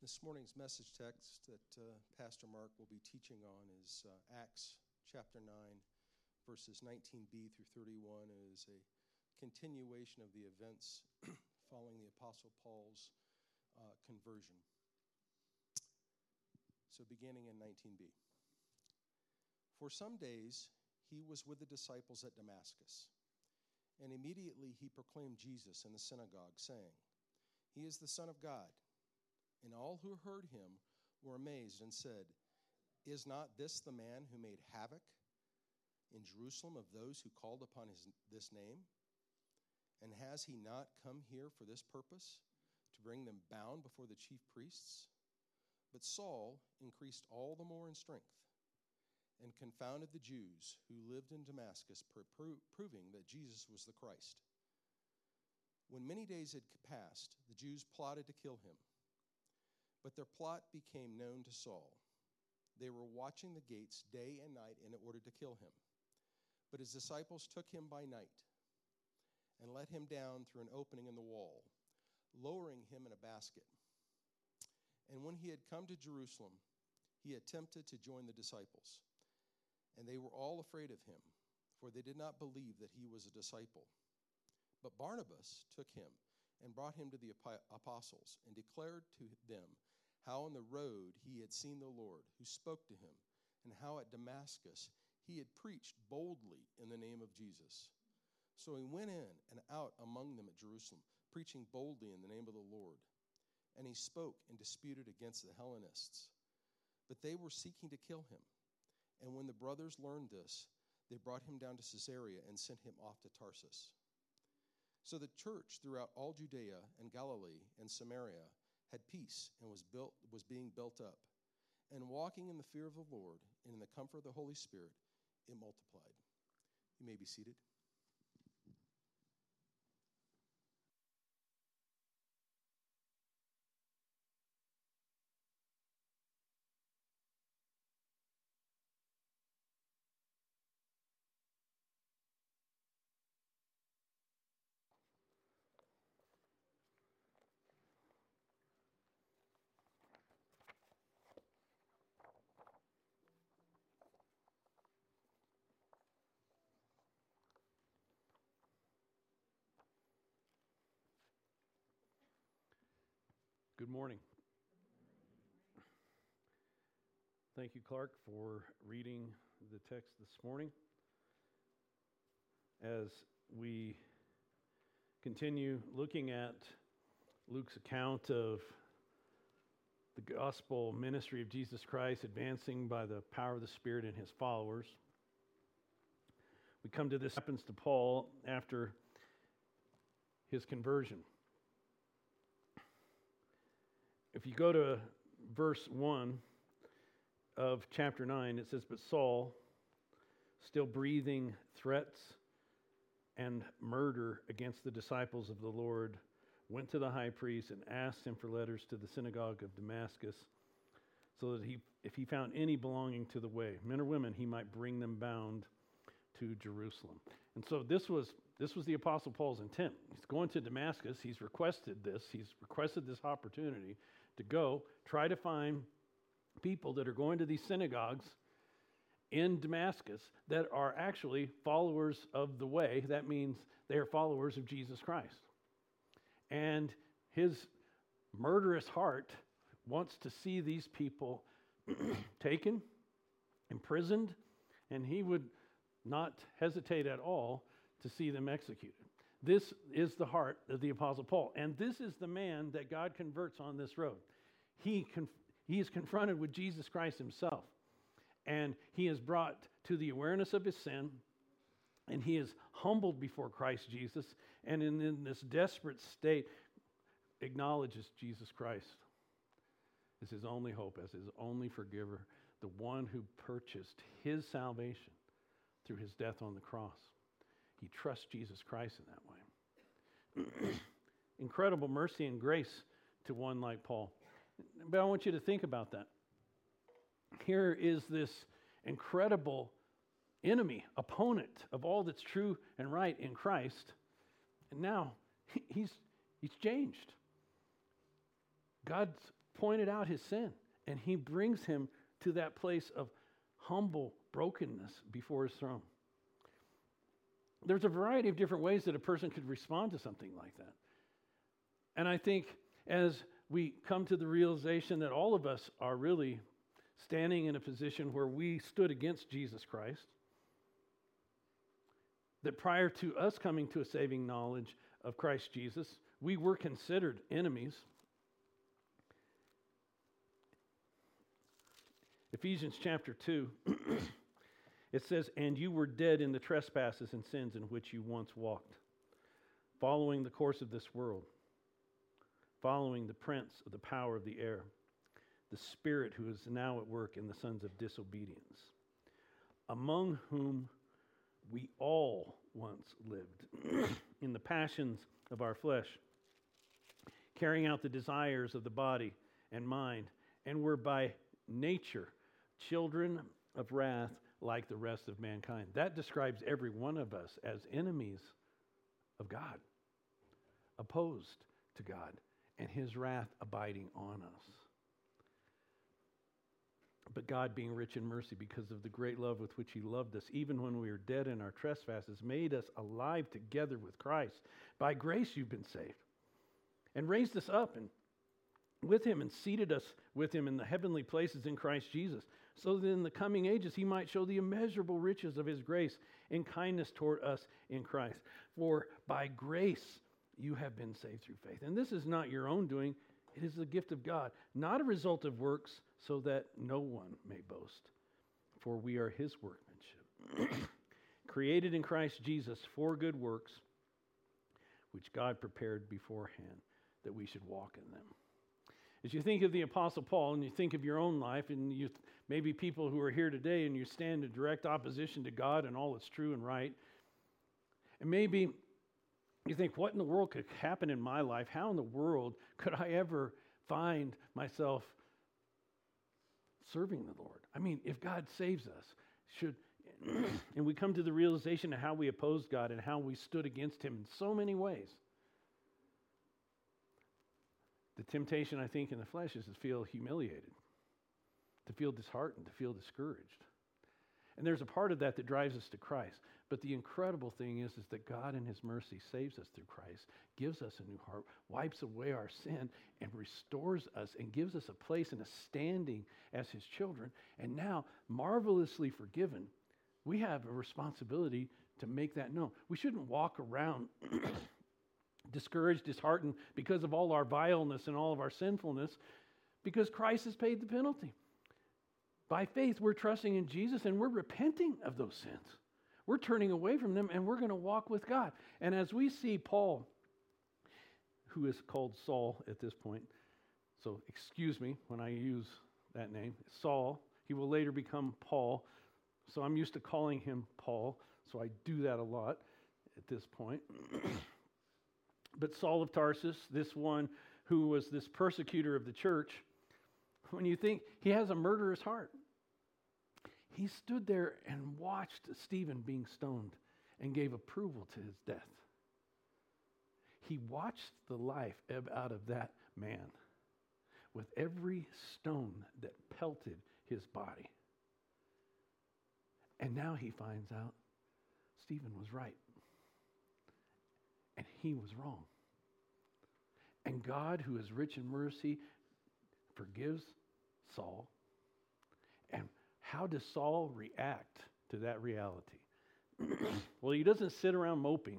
This morning's message text that Pastor Mark will be teaching on is Acts chapter 9, verses 19b through 31. It is a continuation of the events following the Apostle Paul's conversion. So beginning in 19b. For some days he was with the disciples at Damascus, and immediately he proclaimed Jesus in the synagogue, saying, "He is the Son of God." And all who heard him were amazed and said, "Is not this the man who made havoc in Jerusalem of those who called upon this name? And has he not come here for this purpose, to bring them bound before the chief priests?" But Saul increased all the more in strength and confounded the Jews who lived in Damascus, proving that Jesus was the Christ. When many days had passed, the Jews plotted to kill him. But their plot became known to Saul. They were watching the gates day and night in order to kill him. But his disciples took him by night and let him down through an opening in the wall, lowering him in a basket. And when he had come to Jerusalem, he attempted to join the disciples. And they were all afraid of him, for they did not believe that he was a disciple. But Barnabas took him and brought him to the apostles and declared to them how on the road he had seen the Lord, who spoke to him, and how at Damascus he had preached boldly in the name of Jesus. So he went in and out among them at Jerusalem, preaching boldly in the name of the Lord. And he spoke and disputed against the Hellenists. But they were seeking to kill him. And when the brothers learned this, they brought him down to Caesarea and sent him off to Tarsus. So the church throughout all Judea and Galilee and Samaria had peace and was being built up. And walking in the fear of the Lord and in the comfort of the Holy Spirit, it multiplied. You may be seated. Good morning. Thank you, Clark, for reading the text this morning. As we continue looking at Luke's account of the gospel ministry of Jesus Christ advancing by the power of the Spirit and his followers, we come to this happens to Paul after his conversion. If you go to verse 1 of chapter 9, it says, "But Saul, still breathing threats and murder against the disciples of the Lord, went to the high priest and asked him for letters to the synagogue of Damascus, so that if he found any belonging to the way, men or women, he might bring them bound to Jerusalem." And so this was the Apostle Paul's intent. He's going to Damascus. He's requested this opportunity to go try to find people that are going to these synagogues in Damascus that are actually followers of the way. That means they are followers of Jesus Christ. And his murderous heart wants to see these people taken, imprisoned, and he would not hesitate at all to see them executed. This is the heart of the Apostle Paul. And this is the man that God converts on this road. He is confronted with Jesus Christ himself. And he is brought to the awareness of his sin. And he is humbled before Christ Jesus. And in this desperate state, acknowledges Jesus Christ as his only hope, as his only forgiver, the one who purchased his salvation through his death on the cross. He trusts Jesus Christ in that way. Incredible mercy and grace to one like Paul. But I want you to think about that. Here is this incredible enemy, opponent of all that's true and right in Christ. And now he's changed. God's pointed out his sin, and he brings him to that place of humble brokenness before his throne. There's a variety of different ways that a person could respond to something like that. And I think as we come to the realization that all of us are really standing in a position where we stood against Jesus Christ, that prior to us coming to a saving knowledge of Christ Jesus, we were considered enemies. Ephesians chapter 2, it says, "And you were dead in the trespasses and sins in which you once walked, following the course of this world, following the prince of the power of the air, the spirit who is now at work in the sons of disobedience, among whom we all once lived in the passions of our flesh, carrying out the desires of the body and mind, and were by nature children of wrath like the rest of mankind." That describes every one of us as enemies of God, opposed to God, and his wrath abiding on us. But God, being rich in mercy because of the great love with which he loved us, even when we were dead in our trespasses, made us alive together with Christ. By grace you've been saved, and raised us up and with him and seated us with him in the heavenly places in Christ Jesus, so that in the coming ages he might show the immeasurable riches of his grace and kindness toward us in Christ. For by grace you have been saved through faith. And this is not your own doing, it is the gift of God, not a result of works, so that no one may boast. For we are his workmanship, created in Christ Jesus for good works, which God prepared beforehand that we should walk in them. As you think of the Apostle Paul and you think of your own life, and you maybe people who are here today and you stand in direct opposition to God and all that's true and right, and maybe you think, what in the world could happen in my life? How in the world could I ever find myself serving the Lord? I mean, if God saves us, and we come to the realization of how we opposed God and how we stood against him in so many ways. The temptation, I think, in the flesh is to feel humiliated, to feel disheartened, to feel discouraged. And there's a part of that drives us to Christ. But the incredible thing is that God in his mercy saves us through Christ, gives us a new heart, wipes away our sin, and restores us and gives us a place and a standing as his children. And now, marvelously forgiven, we have a responsibility to make that known. We shouldn't walk around discouraged, disheartened because of all our vileness and all of our sinfulness, because Christ has paid the penalty. By faith, we're trusting in Jesus and we're repenting of those sins. We're turning away from them and we're going to walk with God. And as we see Paul, who is called Saul at this point, so excuse me when I use that name, Saul, he will later become Paul. So I'm used to calling him Paul, so I do that a lot at this point. But Saul of Tarsus, this one who was this persecutor of the church, when you think he has a murderous heart, he stood there and watched Stephen being stoned and gave approval to his death. He watched the life ebb out of that man with every stone that pelted his body. And now he finds out Stephen was right. And he was wrong. And God, who is rich in mercy, forgives Saul. And how does Saul react to that reality? Well, he doesn't sit around moping.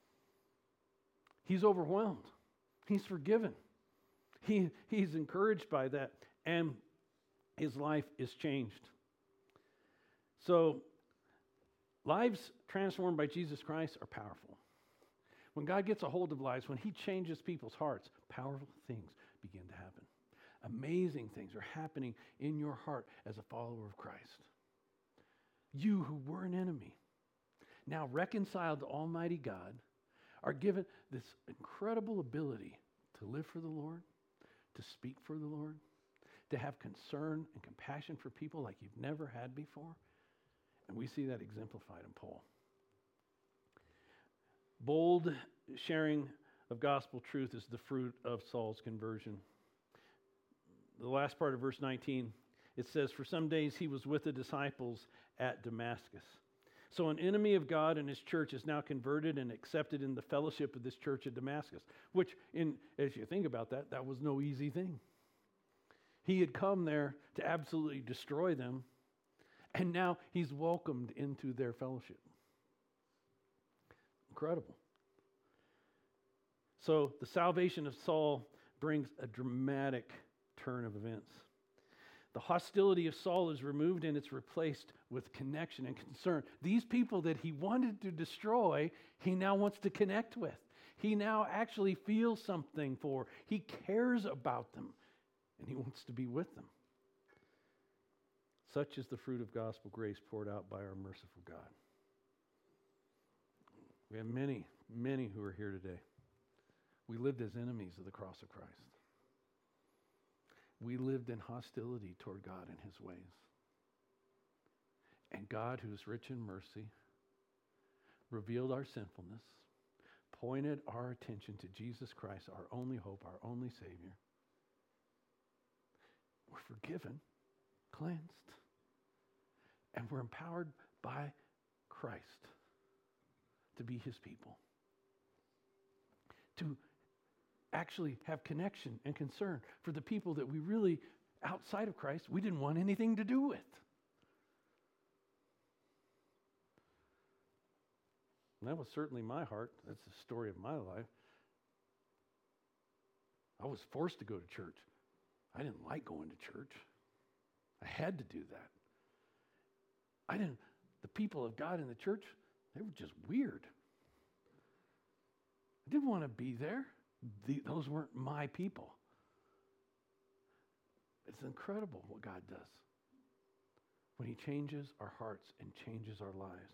He's overwhelmed. He's forgiven. He's encouraged by that. And his life is changed. So, lives transformed by Jesus Christ are powerful. When God gets a hold of lives, when he changes people's hearts, powerful things begin to happen. Amazing things are happening in your heart as a follower of Christ. You who were an enemy, now reconciled to Almighty God, are given this incredible ability to live for the Lord, to speak for the Lord, to have concern and compassion for people like you've never had before. And we see that exemplified in Paul. Bold sharing of gospel truth is the fruit of Saul's conversion. the last part of verse 19, it says, "For some days he was with the disciples at Damascus." So an enemy of God and his church is now converted and accepted in the fellowship of this church at Damascus, which, as you think about that, that was no easy thing. He had come there to absolutely destroy them, and now he's welcomed into their fellowship. Incredible. So the salvation of Saul brings a dramatic turn of events. The hostility of Saul is removed and it's replaced with connection and concern. These people that he wanted to destroy, he now wants to connect with. He now actually feels something for. He cares about them and he wants to be with them. Such is the fruit of gospel grace poured out by our merciful God. We have many, many who are here today. We lived as enemies of the cross of Christ. We lived in hostility toward God and his ways. And God, who is rich in mercy, revealed our sinfulness, pointed our attention to Jesus Christ, our only hope, our only Savior. We're forgiven, cleansed, and we're empowered by Christ to be his people, to actually have connection and concern for the people that we really, outside of Christ, we didn't want anything to do with. And that was certainly my heart. That's the story of my life. I was forced to go to church. I didn't like going to church. I had to do that. The people of God in the church, they were just weird. I didn't want to be there. Those weren't my people. It's incredible what God does when he changes our hearts and changes our lives.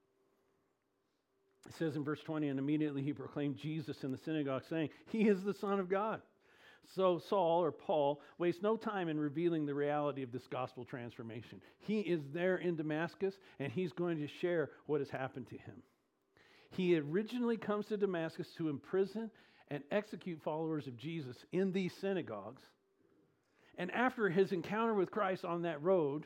It says in verse 20, "And immediately he proclaimed Jesus in the synagogue, saying, 'He is the Son of God.' So Saul, or Paul, wastes no time in revealing the reality of this gospel transformation. He is there in Damascus, and he's going to share what has happened to him. He originally comes to Damascus to imprison and execute followers of Jesus in these synagogues. And after his encounter with Christ on that road,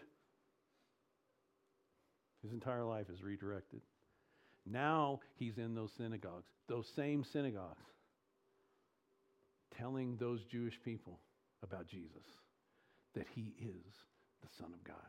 his entire life is redirected. Now he's in those synagogues, those same synagogues, telling those Jewish people about Jesus, that he is the Son of God.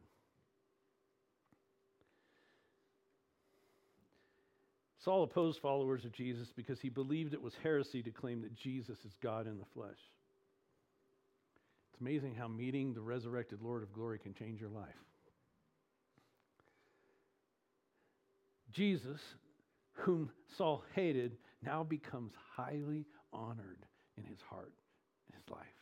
Saul opposed followers of Jesus because he believed it was heresy to claim that Jesus is God in the flesh. It's amazing how meeting the resurrected Lord of glory can change your life. Jesus, whom Saul hated, now becomes highly honored in his heart, in his life.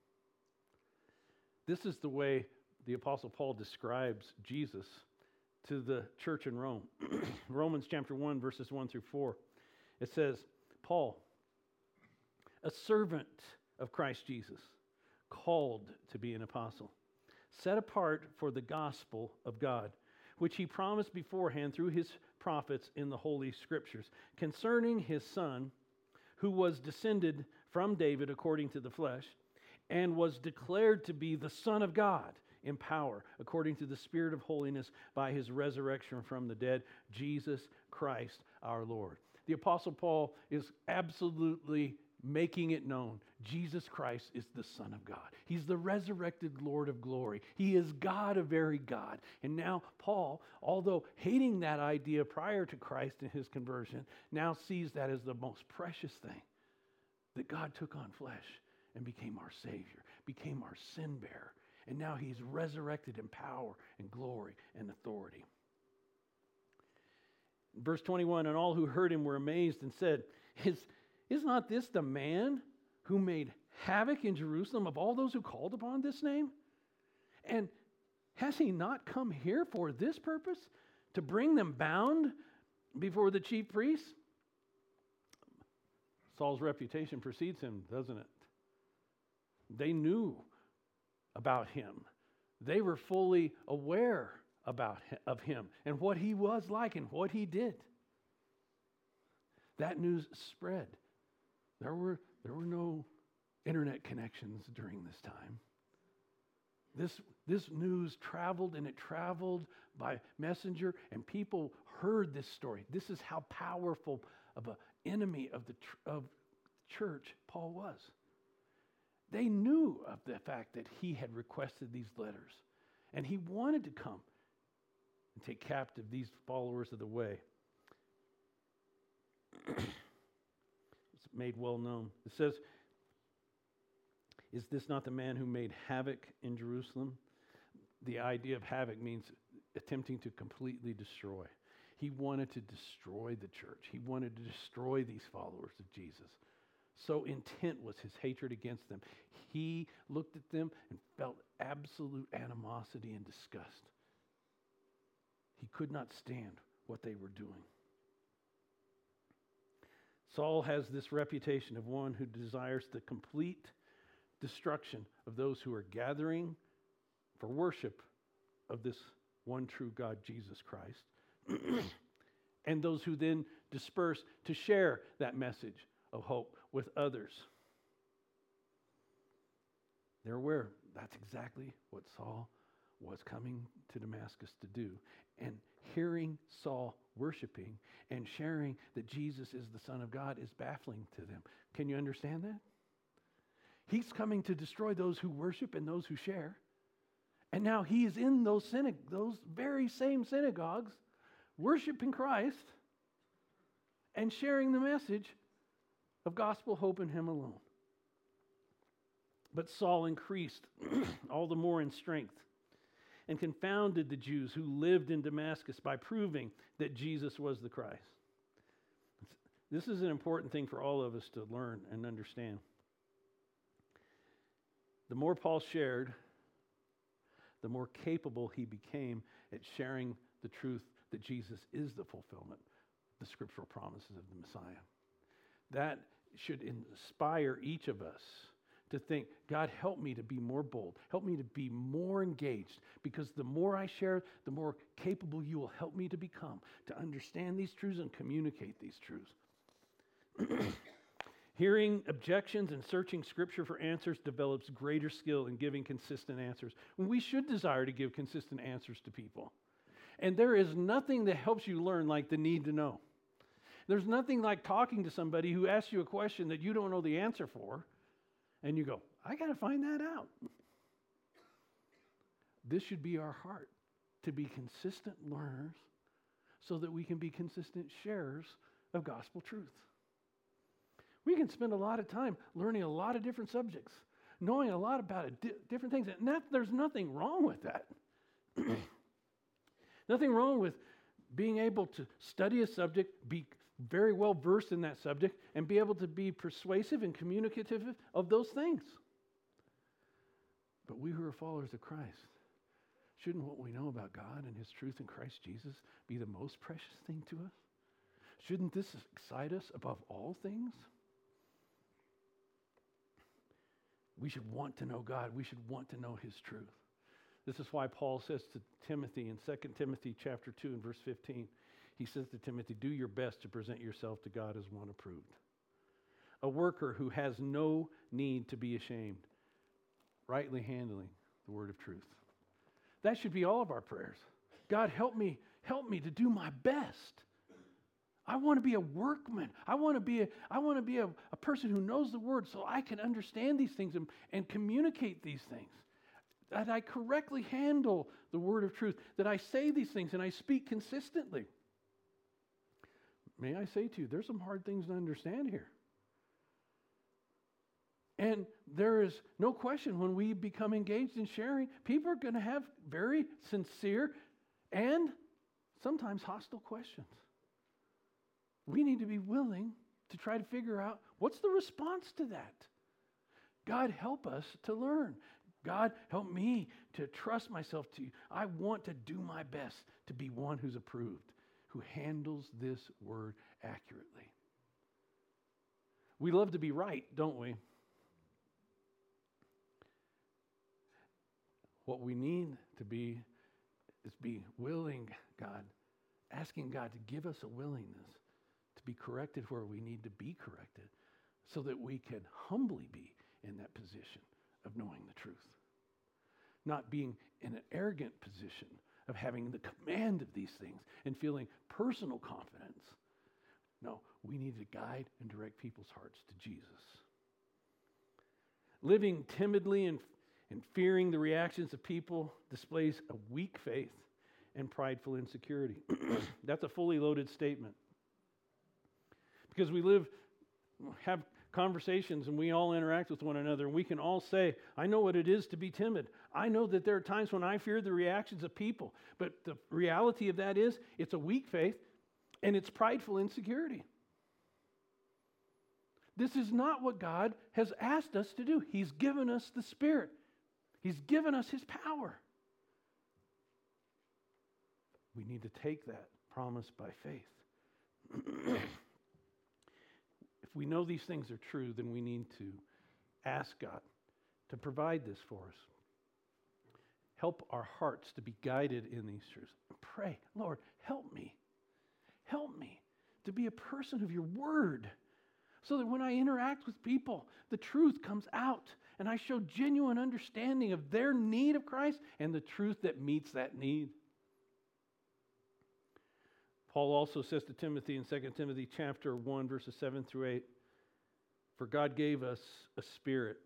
This is the way the Apostle Paul describes Jesus to the church in Rome. Romans chapter 1, verses 1 through 4. It says, "Paul, a servant of Christ Jesus, called to be an apostle, set apart for the gospel of God, which he promised beforehand through his prophets in the Holy Scriptures, concerning his Son, who was descended from David according to the flesh, and was declared to be the Son of God in power, according to the Spirit of holiness, by his resurrection from the dead, Jesus Christ our Lord." The Apostle Paul is absolutely making it known. Jesus Christ is the Son of God. He's the resurrected Lord of glory. He is God, a very God. And now Paul, although hating that idea prior to Christ and his conversion, now sees that as the most precious thing, that God took on flesh and became our Savior, became our sin bearer. And now he's resurrected in power and glory and authority. Verse 21, "And all who heard him were amazed and said, Is not this the man who made havoc in Jerusalem of all those who called upon this name? And has he not come here for this purpose, to bring them bound before the chief priests?" Saul's reputation precedes him, doesn't it? They knew about him. They were fully aware of him and what he was like and what he did. That news spread. There were no internet connections during this time. This news traveled, and it traveled by messenger, and people heard this story. This is how powerful of an enemy of the church Paul was. They knew of the fact that he had requested these letters, and he wanted to come and take captive these followers of the way. It's made well known. It says, "Is this not the man who made havoc in Jerusalem?" The idea of havoc means attempting to completely destroy. He wanted to destroy the church. He wanted to destroy these followers of Jesus. So intent was his hatred against them. He looked at them and felt absolute animosity and disgust. He could not stand what they were doing. Saul has this reputation of one who desires the complete destruction of those who are gathering for worship of this one true God, Jesus Christ, and those who then disperse to share that message of hope with others. They're aware that's exactly what Saul was coming to Damascus to do. And hearing Saul worshiping and sharing that Jesus is the Son of God is baffling to them. Can you understand that? He's coming to destroy those who worship and those who share. And now he is in those very same synagogues, worshiping Christ and sharing the message of gospel hope in him alone. But Saul increased all the more in strength and confounded the Jews who lived in Damascus by proving that Jesus was the Christ. This is an important thing for all of us to learn and understand. The more Paul shared, the more capable he became at sharing the truth that Jesus is the fulfillment of the scriptural promises of the Messiah. That should inspire each of us to think, God, help me to be more bold. Help me to be more engaged, because the more I share, the more capable you will help me to become, to understand these truths and communicate these truths. Hearing objections and searching Scripture for answers develops greater skill in giving consistent answers. We should desire to give consistent answers to people. And there is nothing that helps you learn like the need to know. There's nothing like talking to somebody who asks you a question that you don't know the answer for, and you go, I got to find that out. This should be our heart, to be consistent learners so that we can be consistent sharers of gospel truth. We can spend a lot of time learning a lot of different subjects, knowing a lot about different things, and there's nothing wrong with that. Nothing wrong with being able to study a subject, be very well versed in that subject, and be able to be persuasive and communicative of those things. But we who are followers of Christ, shouldn't what we know about God and His truth in Christ Jesus be the most precious thing to us? Shouldn't this excite us above all things? We should want to know God. We should want to know His truth. This is why Paul says to Timothy in 2 Timothy chapter 2 and verse 15, he says to Timothy, do your best to present yourself to God as one approved. A worker who has no need to be ashamed, rightly handling the word of truth. That should be all of our prayers. God, help me to do my best. I want to be a workman. I want to be a person who knows the word so I can understand these things and communicate these things. That I correctly handle the word of truth. That I say these things and I speak consistently. May I say to you, there's some hard things to understand here. And there is no question when we become engaged in sharing, people are going to have very sincere and sometimes hostile questions. We need to be willing to try to figure out what's the response to that. God, help us to learn. God, help me to trust myself to you. I want to do my best to be one who's approved, who handles this word accurately. We love to be right, don't we? What we need to be is be willing, God, asking God to give us a willingness to be corrected where we need to be corrected so that we can humbly be in that position of knowing the truth. not being in an arrogant position of having the command of these things and feeling personal confidence. No, we need to guide and direct people's hearts to Jesus. Living timidly and fearing the reactions of people displays a weak faith and prideful insecurity. That's a fully loaded statement. Because we have conversations and we all interact with one another, and we can all say, I know what it is to be timid. I know that there are times when I fear the reactions of people. But the reality of that is, it's a weak faith and it's prideful insecurity. This is not what God has asked us to do. He's given us the Spirit. He's given us His power. We need to take that promise by faith. If we know these things are true, then we need to ask God to provide this for us. Help our hearts to be guided in these truths. Pray, Lord, help me. Help me to be a person of your word, so that when I interact with people, the truth comes out and I show genuine understanding of their need of Christ and the truth that meets that need. Paul also says to Timothy in 2 Timothy chapter 1, verses 7 through 8, for God gave us a spirit,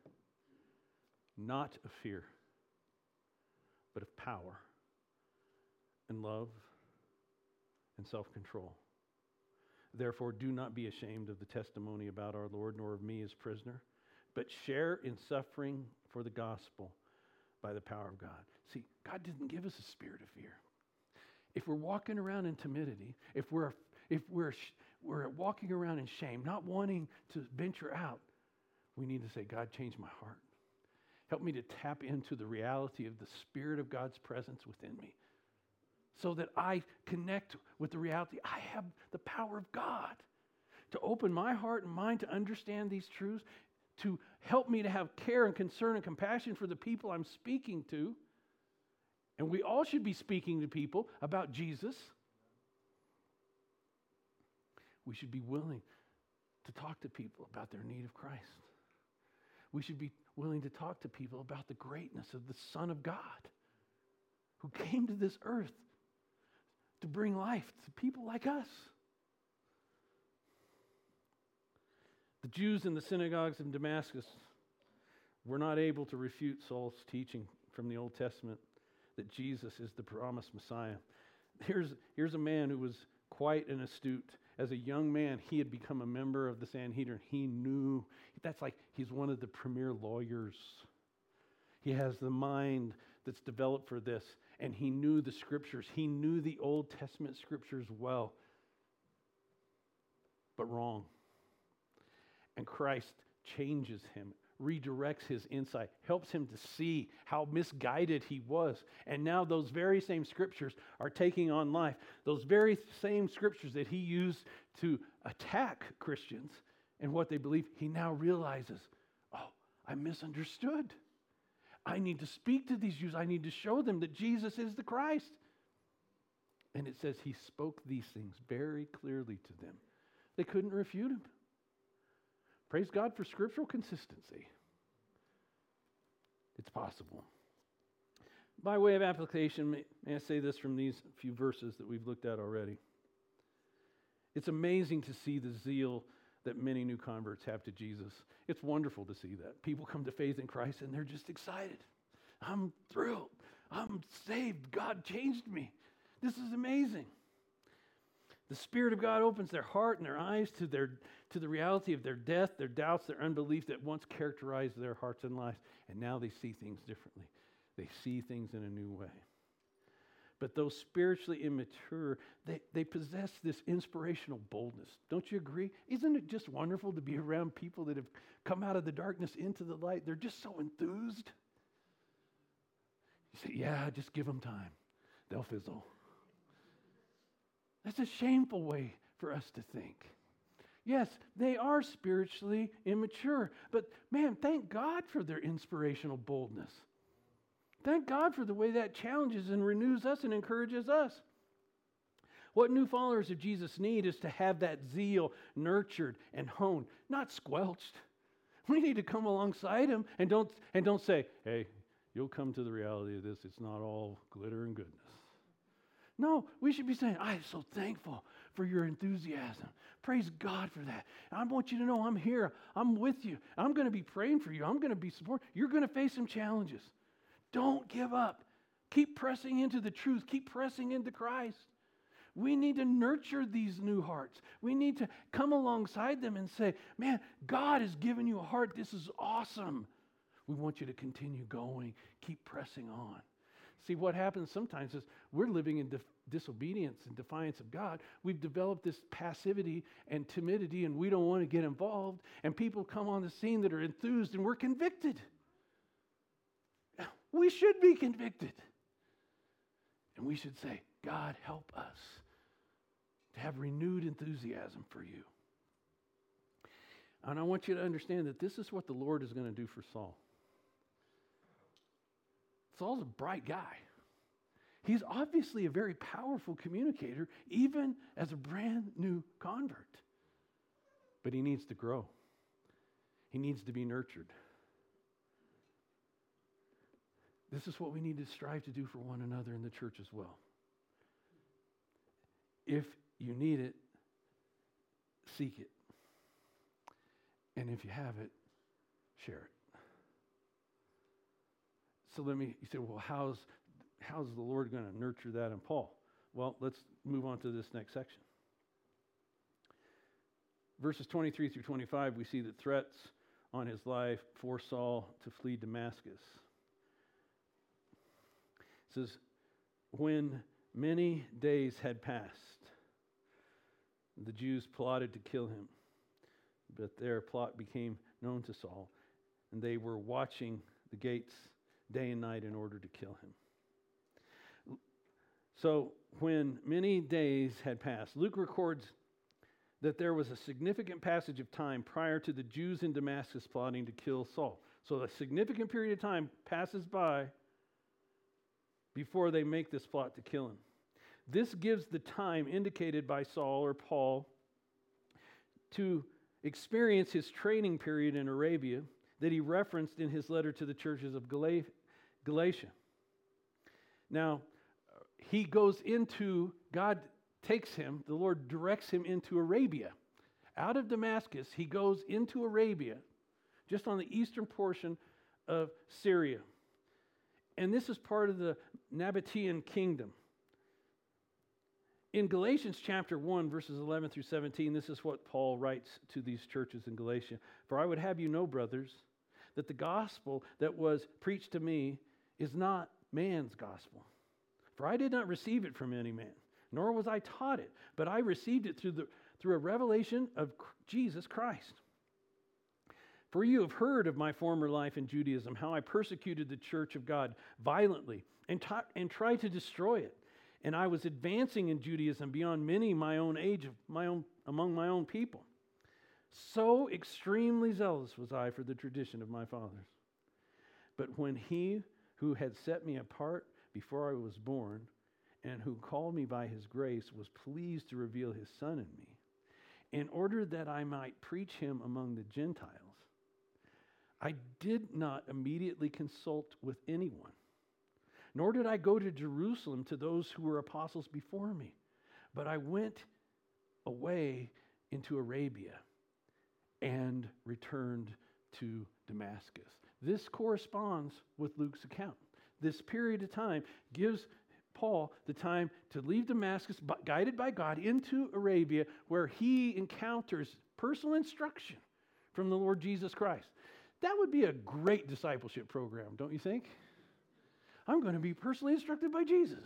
not of fear, but of power and love and self-control. Therefore, do not be ashamed of the testimony about our Lord, nor of me as prisoner, but share in suffering for the gospel by the power of God. See, God didn't give us a spirit of fear. If we're walking around in timidity, if we're walking around in shame, not wanting to venture out, we need to say, God, change my heart. Help me to tap into the reality of the Spirit of God's presence within me, so that I connect with the reality. I have the power of God to open my heart and mind to understand these truths, to help me to have care and concern and compassion for the people I'm speaking to. And we all should be speaking to people about Jesus. We should be willing to talk to people about their need of Christ. We should be willing to talk to people about the greatness of the Son of God, who came to this earth to bring life to people like us. The Jews in the synagogues of Damascus were not able to refute Saul's teaching from the Old Testament that Jesus is the promised Messiah. Here's a man who was quite an astute. As a young man, he had become a member of the Sanhedrin. He knew, that's like he's one of the premier lawyers. He has the mind that's developed for this. And he knew the scriptures. He knew the Old Testament scriptures well, but wrong. And Christ changes him, redirects his insight, helps him to see how misguided he was. And now those very same scriptures are taking on life. Those very same scriptures that he used to attack Christians and what they believe, he now realizes, oh, I misunderstood. I need to speak to these Jews. I need to show them that Jesus is the Christ. And it says he spoke these things very clearly to them. They couldn't refute him. Praise God for scriptural consistency. It's possible. By way of application, may I say this from these few verses that we've looked at already? It's amazing to see the zeal that many new converts have to Jesus. It's wonderful to see that. People come to faith in Christ and they're just excited. I'm thrilled. I'm saved. God changed me. This is amazing. The Spirit of God opens their heart and their eyes to the reality of their death, their doubts, their unbelief that once characterized their hearts and lives. And now they see things differently. They see things in a new way. But those spiritually immature, they possess this inspirational boldness. Don't you agree? Isn't it just wonderful to be around people that have come out of the darkness into the light? They're just so enthused. You say, yeah, just give them time. They'll fizzle. That's a shameful way for us to think. Yes, they are spiritually immature, but man, thank God for their inspirational boldness. Thank God for the way that challenges and renews us and encourages us. What new followers of Jesus need is to have that zeal nurtured and honed, not squelched. We need to come alongside him and don't say, hey, you'll come to the reality of this. It's not all glitter and goodness. No, we should be saying, I'm so thankful for your enthusiasm. Praise God for that. I want you to know I'm here. I'm with you. I'm going to be praying for you. I'm going to be supporting. You're going to face some challenges. Don't give up. Keep pressing into the truth. Keep pressing into Christ. We need to nurture these new hearts. We need to come alongside them and say, man, God has given you a heart. This is awesome. We want you to continue going. Keep pressing on. See, what happens sometimes is we're living in disobedience and defiance of God. We've developed this passivity and timidity, and we don't want to get involved. And people come on the scene that are enthused, and we're convicted. We should be convicted. And we should say, God, help us to have renewed enthusiasm for you. And I want you to understand that this is what the Lord is going to do for Saul. Saul's a bright guy. He's obviously a very powerful communicator, even as a brand new convert. But he needs to grow. He needs to be nurtured. This is what we need to strive to do for one another in the church as well. If you need it, seek it. And if you have it, share it. So you say, well, how's the Lord going to nurture that in Paul? Well, let's move on to this next section. Verses 23 through 25, we see the threats on his life force Saul to flee Damascus. It says, when many days had passed, the Jews plotted to kill him, but their plot became known to Saul, and they were watching the gates day and night in order to kill him. So when many days had passed, Luke records that there was a significant passage of time prior to the Jews in Damascus plotting to kill Saul. So a significant period of time passes by before they make this plot to kill him. This gives the time indicated by Saul or Paul to experience his training period in Arabia that he referenced in his letter to the churches of Galatia. Now, God takes him, the Lord directs him into Arabia. Out of Damascus, he goes into Arabia, just on the eastern portion of Syria. And this is part of the Nabatean kingdom. In Galatians chapter 1, verses 11 through 17, this is what Paul writes to these churches in Galatia. For I would have you know, brothers, that the gospel that was preached to me is not man's gospel. For I did not receive it from any man, nor was I taught it, but I received it through a revelation of Jesus Christ. For you have heard of my former life in Judaism, how I persecuted the church of God violently and tried to destroy it. And I was advancing in Judaism beyond many my own age, among my own people. So extremely zealous was I for the tradition of my fathers. But when he who had set me apart before I was born, and who called me by his grace, was pleased to reveal his Son in me, in order that I might preach him among the Gentiles, I did not immediately consult with anyone, nor did I go to Jerusalem to those who were apostles before me, but I went away into Arabia and returned to Damascus. This corresponds with Luke's account. This period of time gives Paul the time to leave Damascus, guided by God, into Arabia, where he encounters personal instruction from the Lord Jesus Christ. That would be a great discipleship program, don't you think? I'm going to be personally instructed by Jesus.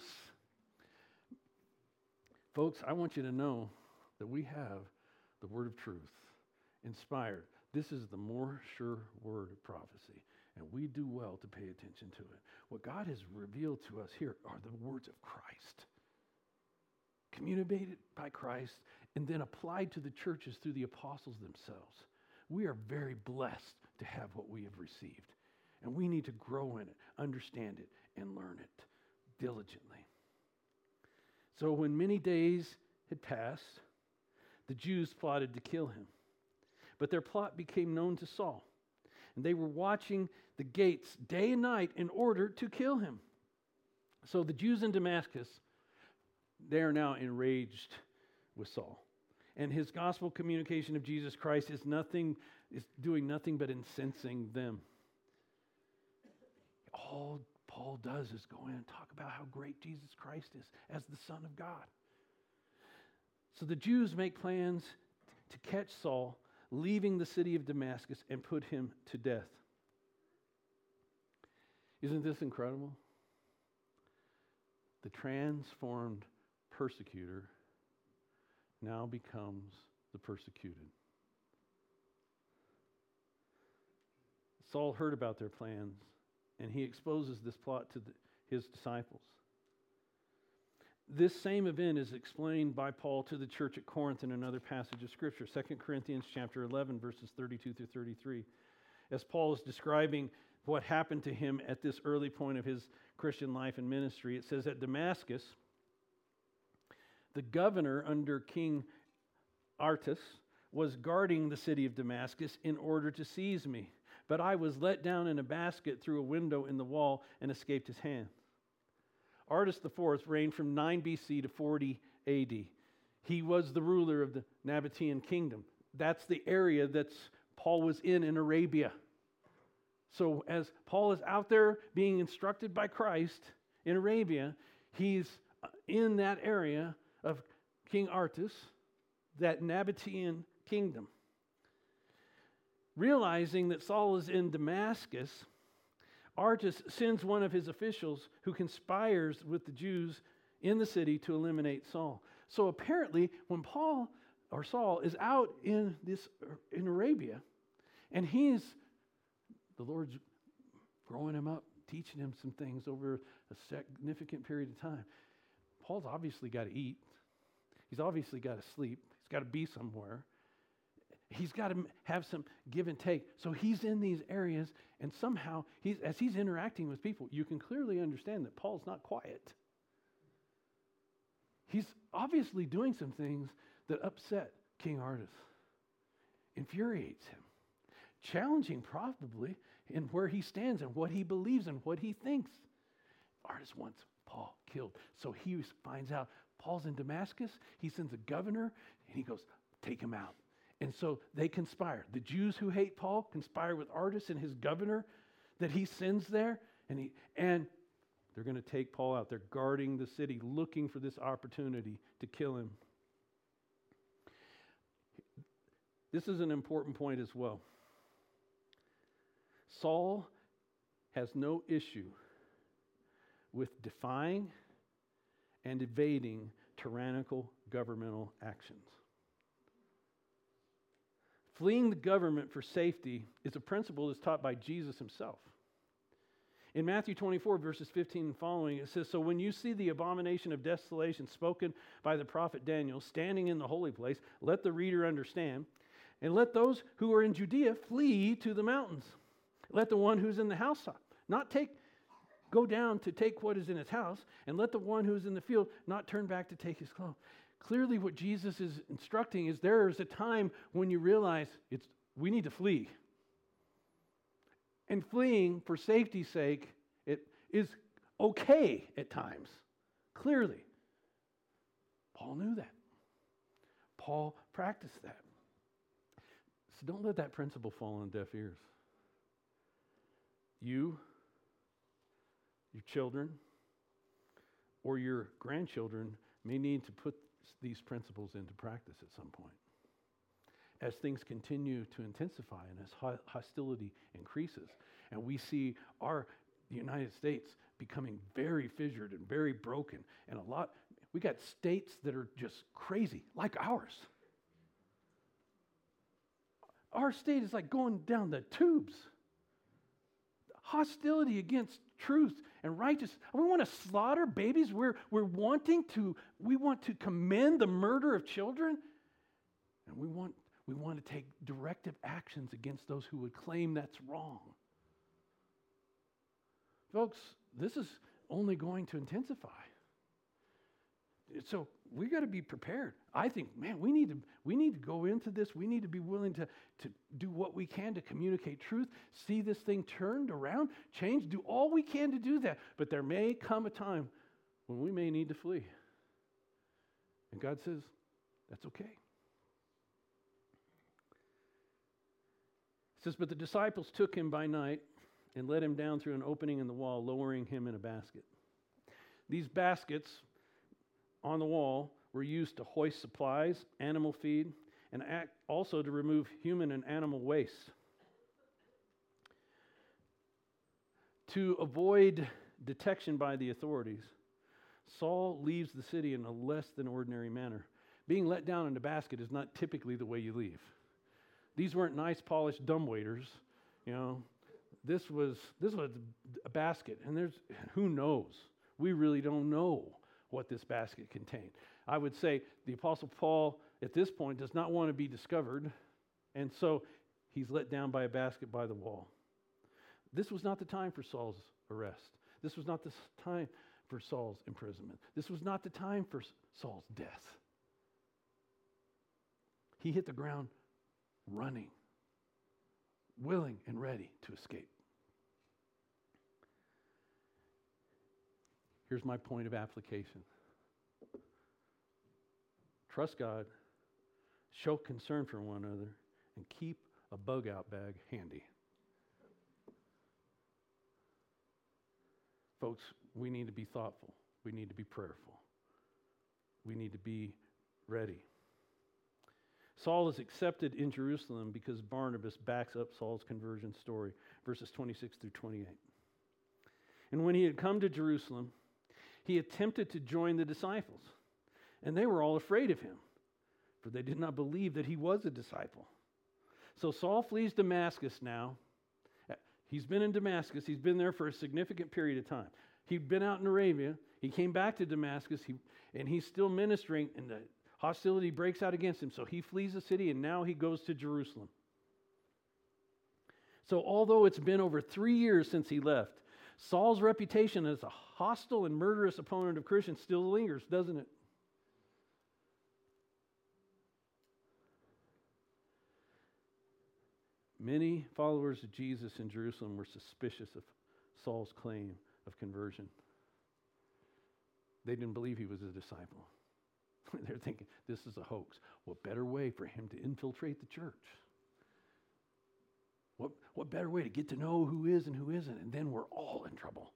Folks, I want you to know that we have the word of truth, inspired. This is the more sure word of prophecy, and we do well to pay attention to it. What God has revealed to us here are the words of Christ, communicated by Christ, and then applied to the churches through the apostles themselves. We are very blessed to have what we have received, and we need to grow in it, understand it, and learn it diligently. So when many days had passed, the Jews plotted to kill him. But their plot became known to Saul. and they were watching the gates day and night in order to kill him. So the Jews in Damascus, they are now enraged with Saul. And his gospel communication of Jesus Christ is doing nothing but incensing them. All Paul does is go in and talk about how great Jesus Christ is as the Son of God. So the Jews make plans to catch Saul, leaving the city of Damascus, and put him to death. Isn't this incredible? The transformed persecutor now becomes the persecuted. Saul heard about their plans, and he exposes this plot to his disciples. This same event is explained by Paul to the church at Corinth in another passage of Scripture, 2 Corinthians chapter 11, verses 32 through 33. As Paul is describing what happened to him at this early point of his Christian life and ministry, it says, at Damascus, the governor under King Aretas was guarding the city of Damascus in order to seize me. But I was let down in a basket through a window in the wall and escaped his hand. Aretas IV reigned from 9 BC to 40 AD. He was the ruler of the Nabatean kingdom. That's the area that Paul was in Arabia. So as Paul is out there being instructed by Christ in Arabia, he's in that area of King Aretas, that Nabatean kingdom. Realizing that Saul is in Damascus, Aretas sends one of his officials who conspires with the Jews in the city to eliminate Saul. So apparently, when Saul is out in Arabia, and the Lord's growing him up, teaching him some things over a significant period of time. Paul's obviously got to eat. He's obviously got to sleep. He's got to be somewhere. He's got to have some give and take. So he's in these areas, and somehow, as he's interacting with people, you can clearly understand that Paul's not quiet. He's obviously doing some things that upset King Aretas, infuriates him, challenging probably in where he stands and what he believes and what he thinks. Aretas wants Paul killed. So he finds out Paul's in Damascus. He sends a governor, and he goes, take him out. And so they conspire. The Jews who hate Paul conspire with Aretas and his governor that he sends there, and they're going to take Paul out. They're guarding the city, looking for this opportunity to kill him. This is an important point as well. Saul has no issue with defying and evading tyrannical governmental actions. Fleeing the government for safety is a principle that's taught by Jesus himself. In Matthew 24, verses 15 and following, it says, so when you see the abomination of desolation spoken by the prophet Daniel standing in the holy place, let the reader understand, and let those who are in Judea flee to the mountains. Let the one who's in the housetop go down to take what is in his house, and let the one who's in the field not turn back to take his clothes. Clearly what Jesus is instructing is there is a time when you realize we need to flee. And fleeing for safety's sake, it is okay at times. Clearly. Paul knew that. Paul practiced that. So don't let that principle fall on deaf ears. You, your children, or your grandchildren may need to put these principles into practice at some point. As things continue to intensify and as hostility increases, and we see the United States becoming very fissured and very broken, and we got states that are just crazy, like ours. Our state is like going down the tubes. Hostility against truth and righteousness. We want to slaughter babies. We want to commend the murder of children, and we want to take directive actions against those who would claim that's wrong. Folks, this is only going to intensify. So we got to be prepared. I think, man, we need to go into this. We need to be willing to do what we can to communicate truth, see this thing turned around, change, do all we can to do that. But there may come a time when we may need to flee. And God says, that's okay. It says, but the disciples took him by night and let him down through an opening in the wall, lowering him in a basket. These baskets on the wall were used to hoist supplies, animal feed, and also to remove human and animal waste. To avoid detection by the authorities, Saul leaves the city in a less than ordinary manner. Being let down in a basket is not typically the way you leave. These weren't nice, polished dumbwaiters, This was a basket, and who knows? We really don't know what this basket contained. I would say the Apostle Paul, at this point, does not want to be discovered, and so he's let down by a basket by the wall. This was not the time for Saul's arrest. This was not the time for Saul's imprisonment. This was not the time for Saul's death. He hit the ground running, willing and ready to escape. Here's my point of application. Trust God, show concern for one another, and keep a bug-out bag handy. Folks, we need to be thoughtful. We need to be prayerful. We need to be ready. Saul is accepted in Jerusalem because Barnabas backs up Saul's conversion story, verses 26 through 28. And when he had come to Jerusalem, he attempted to join the disciples, and they were all afraid of him, for they did not believe that he was a disciple. So Saul flees Damascus now. He's been in Damascus. He's been there for a significant period of time. He'd been out in Arabia. He came back to Damascus, and he's still ministering, and the hostility breaks out against him. So he flees the city, and now he goes to Jerusalem. So although it's been over 3 years since he left, Saul's reputation as a hostile and murderous opponent of Christians still lingers, doesn't it? Many followers of Jesus in Jerusalem were suspicious of Saul's claim of conversion. They didn't believe he was a disciple. They're thinking, this is a hoax. What better way for him to infiltrate the church? What better way to get to know who is and who isn't? And then we're all in trouble.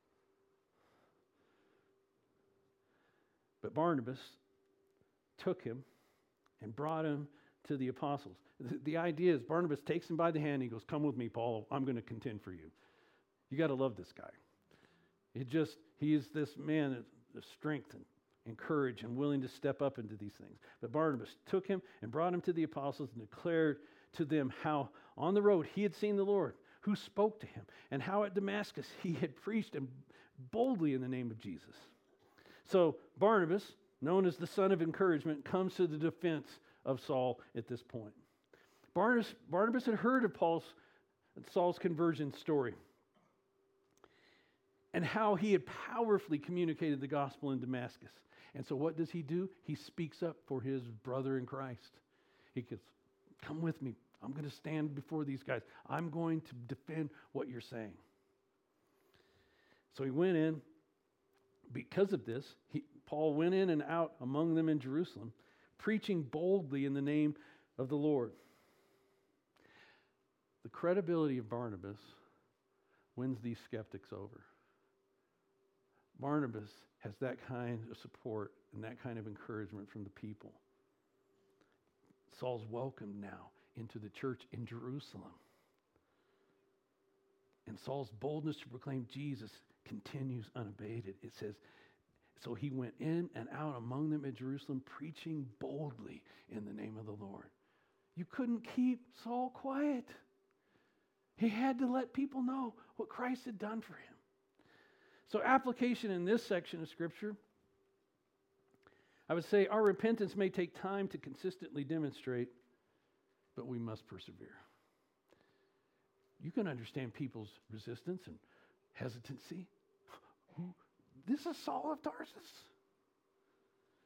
But Barnabas took him and brought him to the apostles. The idea is Barnabas takes him by the hand. And he goes, come with me, Paul. I'm going to contend for you. You got to love this guy. He is this man of strength and courage and willing to step up into these things. But Barnabas took him and brought him to the apostles and declared to them how on the road he had seen the Lord, who spoke to him, and how at Damascus he had preached boldly in the name of Jesus. So Barnabas, known as the son of encouragement, comes to the defense of Saul at this point. Barnabas had heard of Saul's conversion story and how he had powerfully communicated the gospel in Damascus. And so what does he do? He speaks up for his brother in Christ. He goes, come with me. I'm going to stand before these guys. I'm going to defend what you're saying. So he went in. Because of this, Paul went in and out among them in Jerusalem, preaching boldly in the name of the Lord. The credibility of Barnabas wins these skeptics over. Barnabas has that kind of support and that kind of encouragement from the people. Saul's welcomed now into the church in Jerusalem. And Saul's boldness to proclaim Jesus continues unabated. It says, so he went in and out among them at Jerusalem, preaching boldly in the name of the Lord. You couldn't keep Saul quiet. He had to let people know what Christ had done for him. So application in this section of Scripture, I would say our repentance may take time to consistently demonstrate, but we must persevere. You can understand people's resistance and hesitancy. This is Saul of Tarsus.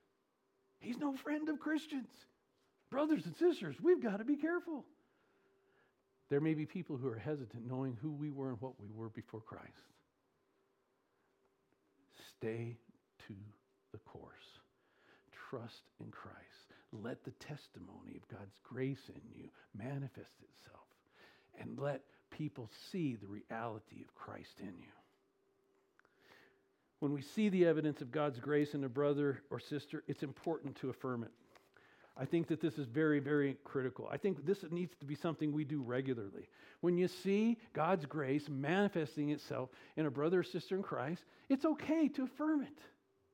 He's no friend of Christians. Brothers and sisters, we've got to be careful. There may be people who are hesitant knowing who we were and what we were before Christ. Stay to the course. Trust in Christ. Let the testimony of God's grace in you manifest itself. And let people see the reality of Christ in you. When we see the evidence of God's grace in a brother or sister, it's important to affirm it. I think that this is very, very critical. I think this needs to be something we do regularly. When you see God's grace manifesting itself in a brother or sister in Christ, it's okay to affirm it.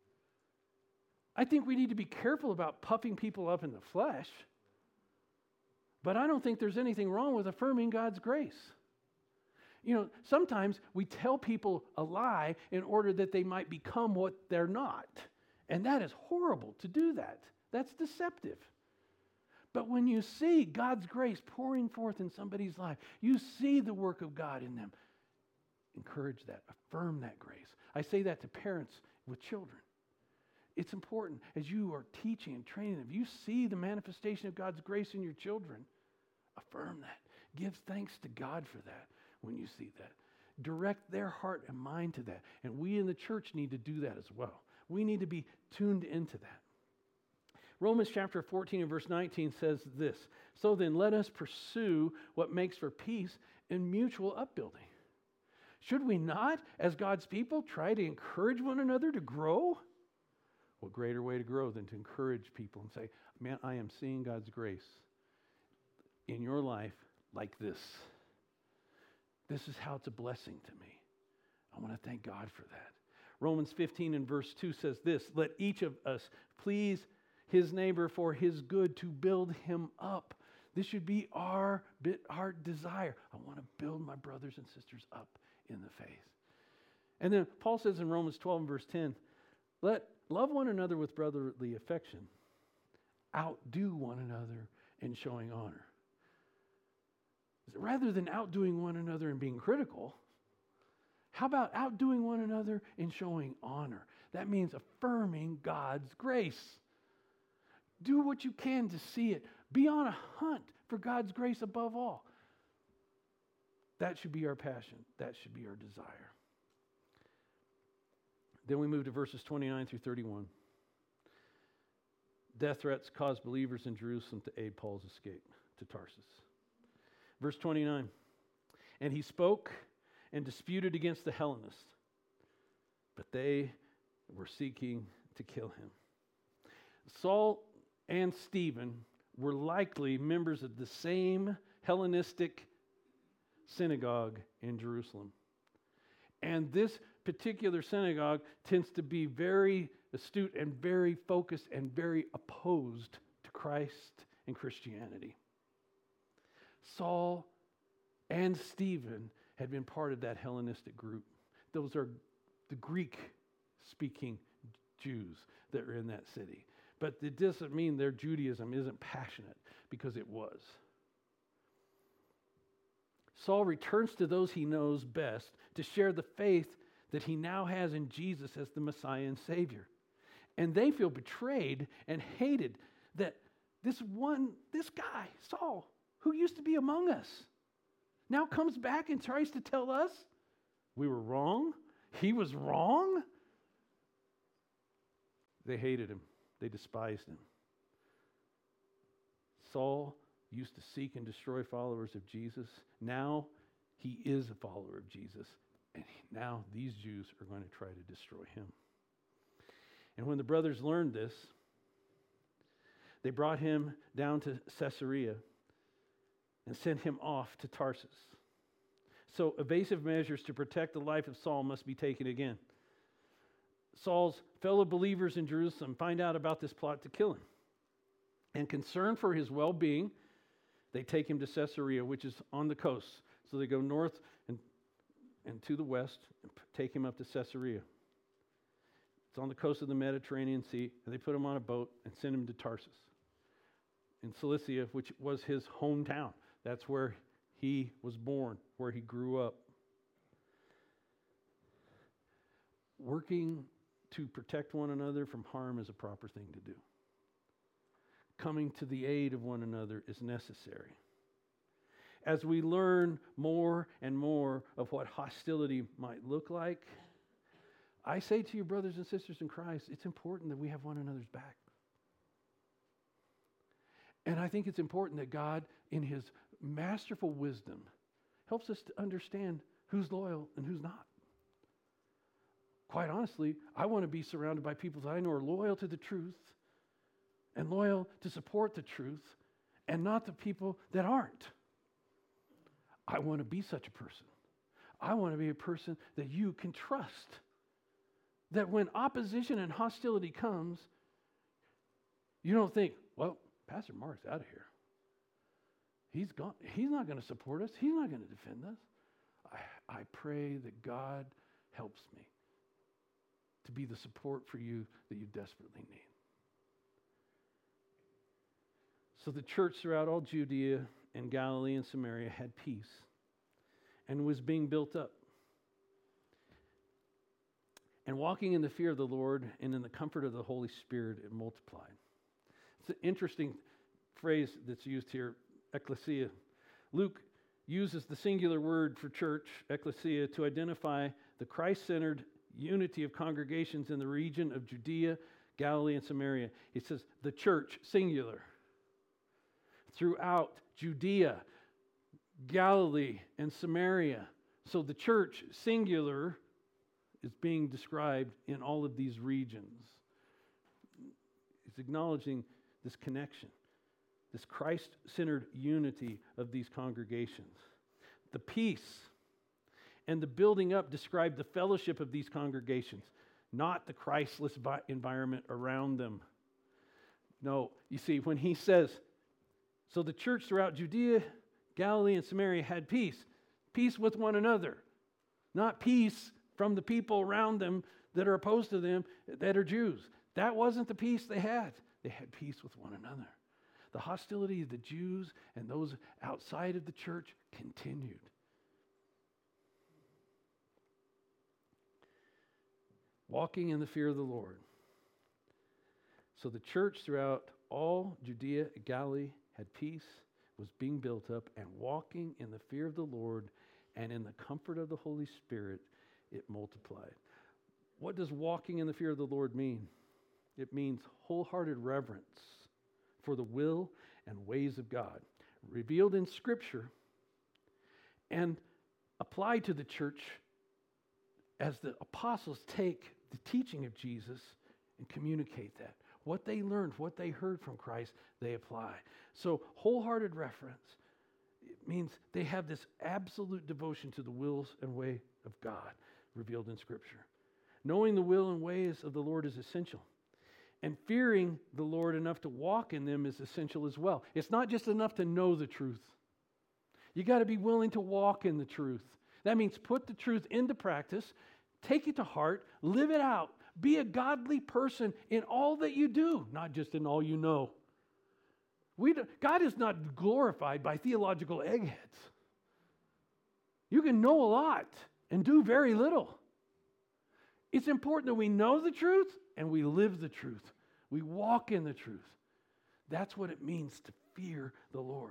I think we need to be careful about puffing people up in the flesh, but I don't think there's anything wrong with affirming God's grace. You know, sometimes we tell people a lie in order that they might become what they're not. And that is horrible to do that. That's deceptive. But when you see God's grace pouring forth in somebody's life, you see the work of God in them, encourage that, affirm that grace. I say that to parents with children. It's important as you are teaching and training them. You see the manifestation of God's grace in your children, affirm that. Give thanks to God for that when you see that. Direct their heart and mind to that. And we in the church need to do that as well. We need to be tuned into that. Romans chapter 14 and verse 19 says this, so then let us pursue what makes for peace and mutual upbuilding. Should we not, as God's people, try to encourage one another to grow? What greater way to grow than to encourage people and say, man, I am seeing God's grace in your life like this. This is how it's a blessing to me. I want to thank God for that. Romans 15 and verse 2 says this, let each of us please his neighbor for his good to build him up. This should be our desire. I want to build my brothers and sisters up in the faith. And then Paul says in Romans 12 and verse 10, love one another with brotherly affection. Outdo one another in showing honor. Rather than outdoing one another and being critical, how about outdoing one another in showing honor? That means affirming God's grace. Do what you can to see it. Be on a hunt for God's grace above all. That should be our passion. That should be our desire. Then we move to verses 29 through 31. Death threats caused believers in Jerusalem to aid Paul's escape to Tarsus. Verse 29. And he spoke and disputed against the Hellenists, but they were seeking to kill him. Saul and Stephen were likely members of the same Hellenistic synagogue in Jerusalem. And this particular synagogue tends to be very astute and very focused and very opposed to Christ and Christianity. Saul and Stephen had been part of that Hellenistic group. Those are the Greek-speaking Jews that are in that city. But it doesn't mean their Judaism isn't passionate, because it was. Saul returns to those he knows best to share the faith that he now has in Jesus as the Messiah and Savior. And they feel betrayed and hated that this guy, Saul, who used to be among us, now comes back and tries to tell us we were wrong. He was wrong. They hated him. They despised him. Saul used to seek and destroy followers of Jesus. Now he is a follower of Jesus. And now these Jews are going to try to destroy him. And when the brothers learned this, they brought him down to Caesarea and sent him off to Tarsus. So evasive measures to protect the life of Saul must be taken again. Saul's fellow believers in Jerusalem find out about this plot to kill him. And concerned for his well-being, they take him to Caesarea, which is on the coast. So they go north and to the west and take him up to Caesarea. It's on the coast of the Mediterranean Sea, and they put him on a boat and send him to Tarsus in Cilicia, which was his hometown. That's where he was born, where he grew up. Working to protect one another from harm is a proper thing to do. coming to the aid of one another is necessary. As we learn more and more of what hostility might look like, I say to you, brothers and sisters in Christ, it's important that we have one another's back. And I think it's important that God, in His masterful wisdom, helps us to understand who's loyal and who's not. Quite honestly, I want to be surrounded by people that I know are loyal to the truth and loyal to support the truth, and not the people that aren't. I want to be such a person. I want to be a person that you can trust. That when opposition and hostility comes, you don't think, well, Pastor Mark's out of here. He's gone. He's not going to support us. He's not going to defend us. I pray that God helps me to be the support for you that you desperately need. So the church throughout all Judea and Galilee and Samaria had peace and was being built up. And walking in the fear of the Lord and in the comfort of the Holy Spirit, it multiplied. It's an interesting phrase that's used here, ecclesia. Luke uses the singular word for church, ecclesia, to identify the Christ-centered unity of congregations in the region of Judea, Galilee, and Samaria. He says the church, singular, throughout Judea, Galilee, and Samaria. So the church, singular, is being described in all of these regions. It's acknowledging this connection, this Christ-centered unity of these congregations. The peace and the building up describe the fellowship of these congregations, not the Christless environment around them. No, you see, when he says, so the church throughout Judea, Galilee, and Samaria had peace. Peace with one another. Not peace from the people around them that are opposed to them, that are Jews. That wasn't the peace they had. They had peace with one another. The hostility of the Jews and those outside of the church continued. Walking in the fear of the Lord. So the church throughout all Judea and Galilee had peace, was being built up, and walking in the fear of the Lord and in the comfort of the Holy Spirit, it multiplied. What does walking in the fear of the Lord mean? It means wholehearted reverence for the will and ways of God, revealed in Scripture and applied to the church as the apostles take the teaching of Jesus and communicate that. What they learned, what they heard from Christ, they apply. So wholehearted reverence, it means they have this absolute devotion to the wills and way of God revealed in Scripture. Knowing the will and ways of the Lord is essential. And fearing the Lord enough to walk in them is essential as well. It's not just enough to know the truth. You got to be willing to walk in the truth. That means put the truth into practice, take it to heart, live it out. Be a godly person in all that you do, not just in all you know. God is not glorified by theological eggheads. You can know a lot and do very little. It's important that we know the truth and we live the truth. We walk in the truth. That's what it means to fear the Lord.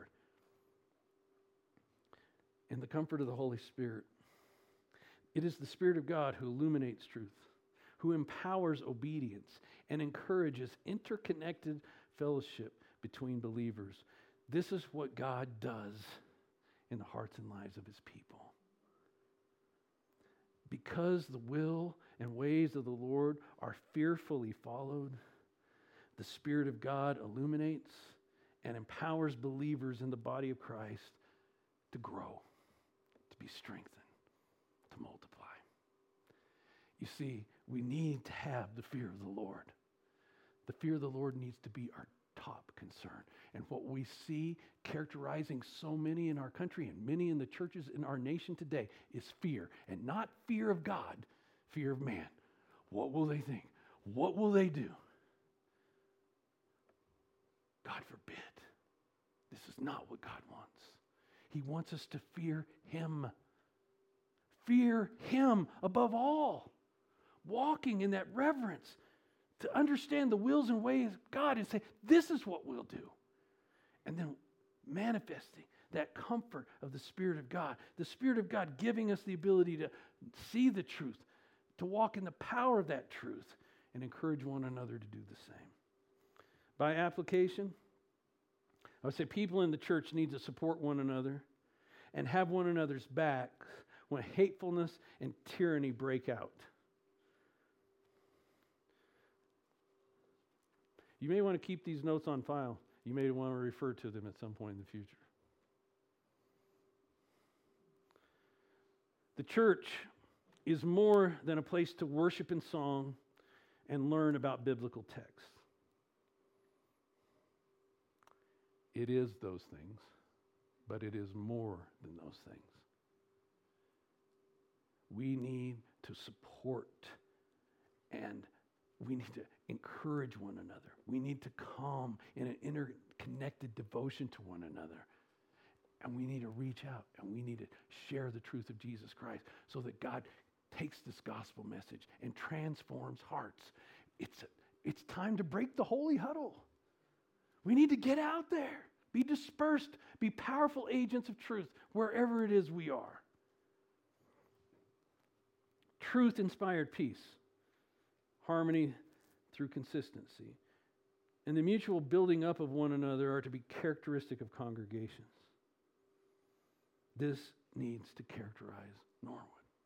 In the comfort of the Holy Spirit. It is the Spirit of God who illuminates truth, who empowers obedience and encourages interconnected fellowship between believers. This is what God does in the hearts and lives of His people. Because the will and ways of the Lord are fearfully followed, the Spirit of God illuminates and empowers believers in the body of Christ to grow, to be strengthened, to multiply. You see, we need to have the fear of the Lord. The fear of the Lord needs to be our top concern. And what we see characterizing so many in our country and many in the churches in our nation today is fear. And not fear of God, fear of man. What will they think? What will they do? God forbid. This is not what God wants. He wants us to fear Him. Fear Him above all. Walking in that reverence to understand the wills and ways of God and say, this is what we'll do. And then manifesting that comfort of the Spirit of God. The Spirit of God giving us the ability to see the truth, to walk in the power of that truth, and encourage one another to do the same. By application, I would say people in the church need to support one another and have one another's backs when hatefulness and tyranny break out. You may want to keep these notes on file. You may want to refer to them at some point in the future. The church is more than a place to worship in song and learn about biblical texts. It is those things, but it is more than those things. We need to support and we need to encourage one another. We need to come in an interconnected devotion to one another. And we need to reach out and we need to share the truth of Jesus Christ so that God takes this gospel message and transforms hearts. It's time to break the holy huddle. We need to get out there, be dispersed, be powerful agents of truth wherever it is we are. Truth-inspired peace, harmony through consistency, and the mutual building up of one another are to be characteristic of congregations. This needs to characterize Norwood.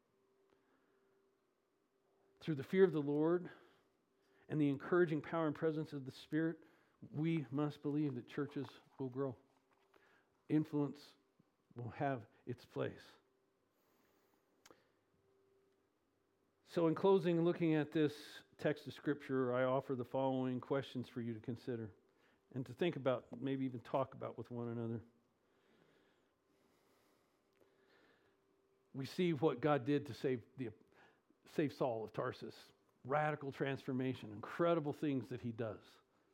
Through the fear of the Lord and the encouraging power and presence of the Spirit, we must believe that churches will grow. Influence will have its place. So in closing, looking at this text of Scripture, I offer the following questions for you to consider and to think about, maybe even talk about with one another. We see what God did to save Saul of Tarsus. Radical transformation, incredible things that he does.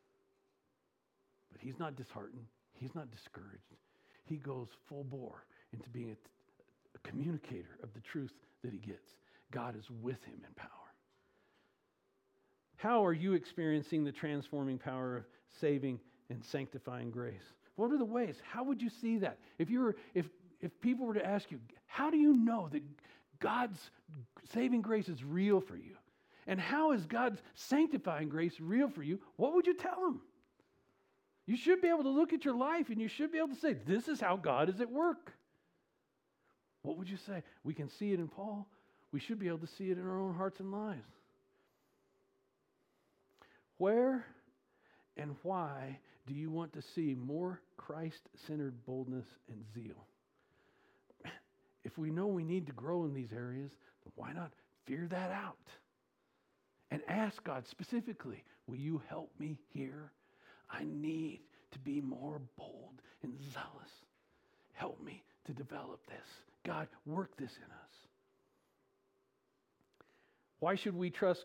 But he's not disheartened. He's not discouraged. He goes full bore into being a communicator of the truth that he gets. God is with him in power. How are you experiencing the transforming power of saving and sanctifying grace? What are the ways? How would you see that? If people were to ask you, how do you know that God's saving grace is real for you? And how is God's sanctifying grace real for you? What would you tell them? You should be able to look at your life and you should be able to say, this is how God is at work. What would you say? We can see it in Paul. We should be able to see it in our own hearts and lives. Where and why do you want to see more Christ-centered boldness and zeal? If we know we need to grow in these areas, then why not figure that out? And ask God specifically, will you help me here? I need to be more bold and zealous. Help me to develop this. God, work this in us. Why should we trust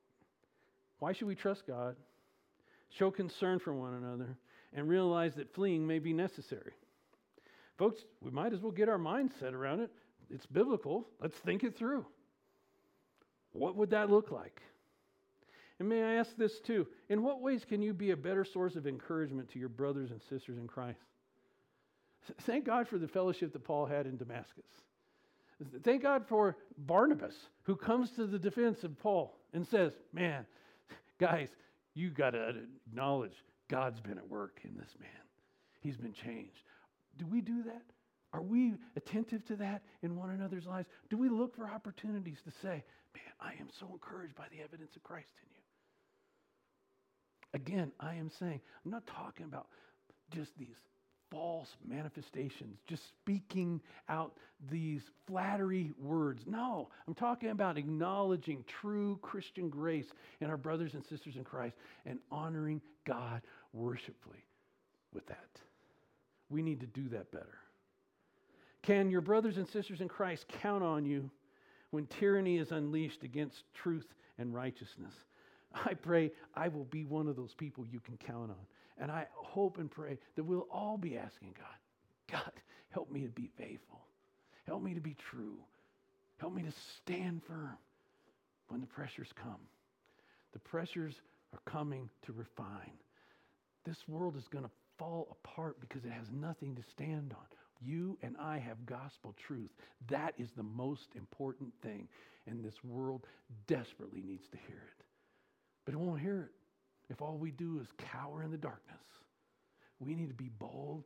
God, show concern for one another, and realize that fleeing may be necessary? Folks, we might as well get our mindset around it. It's biblical. Let's think it through. What would that look like? And may I ask this too, in what ways can you be a better source of encouragement to your brothers and sisters in Christ? Thank God for the fellowship that Paul had in Damascus. Thank God for Barnabas, who comes to the defense of Paul and says, man, guys, you got to acknowledge God's been at work in this man. He's been changed. Do we do that? Are we attentive to that in one another's lives? Do we look for opportunities to say, man, I am so encouraged by the evidence of Christ in you? Again, I am saying, I'm not talking about just these false manifestations, just speaking out these flattery words. No, I'm talking about acknowledging true Christian grace in our brothers and sisters in Christ and honoring God worshipfully with that. We need to do that better. Can your brothers and sisters in Christ count on you when tyranny is unleashed against truth and righteousness? I pray I will be one of those people you can count on. And I hope and pray that we'll all be asking God, help me to be faithful. Help me to be true. Help me to stand firm when the pressures come. The pressures are coming to refine. This world is going to fall apart because it has nothing to stand on. You and I have gospel truth. That is the most important thing, and this world desperately needs to hear it. But it won't hear it if all we do is cower in the darkness. We need to be bold,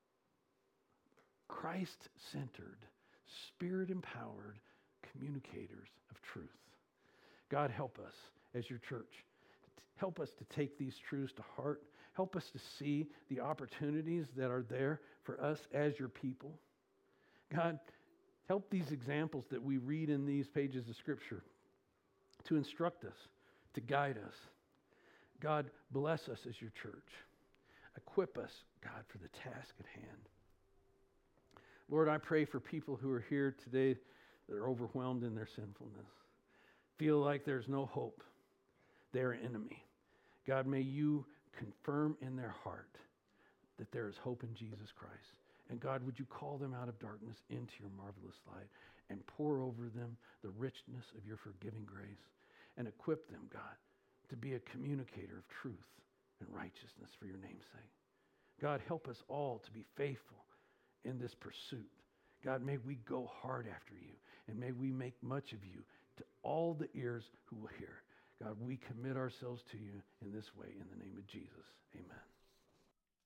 Christ-centered, Spirit-empowered communicators of truth. God, help us as your church. Help us to take these truths to heart. Help us to see the opportunities that are there for us as your people. God, help these examples that we read in these pages of Scripture to instruct us, to guide us. God, bless us as your church. Equip us, God, for the task at hand. Lord, I pray for people who are here today that are overwhelmed in their sinfulness, feel like there's no hope. They're an enemy. God, may you confirm in their heart that there is hope in Jesus Christ. And God, would you call them out of darkness into your marvelous light and pour over them the richness of your forgiving grace and equip them, God, to be a communicator of truth and righteousness for your name's sake. God, help us all to be faithful in this pursuit. God, may we go hard after you, and may we make much of you to all the ears who will hear. God, we commit ourselves to you in this way in the name of Jesus. Amen.